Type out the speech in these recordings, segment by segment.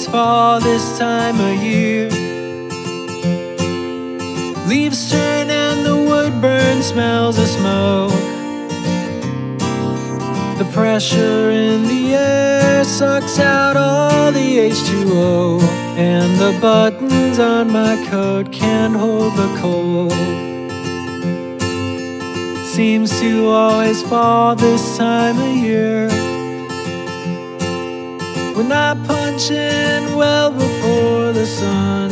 always fall this time of year. Leaves turn and the wood burn, smells of smoke. The pressure in the air sucks out all the H2O, and the buttons on my coat can't hold the cold. Seems to always fall this time of year, when I punch in well before the sun,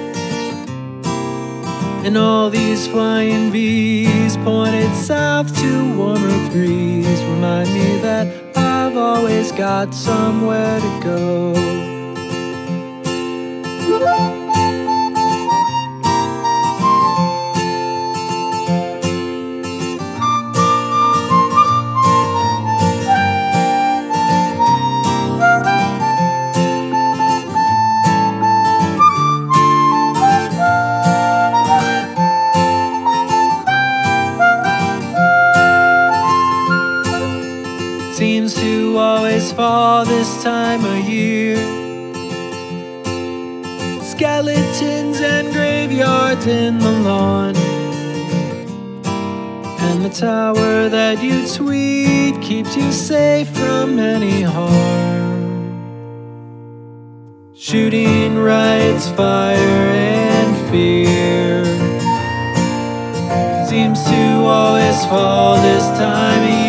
and all these flying V's pointed south to warmer breeze remind me that I've always got somewhere to go. Seems to always fall this time of year. Skeletons and graveyards in the lawn, and the tower that you tweet keeps you safe from any harm. Shooting rights, fire and fear seems to always fall this time of year.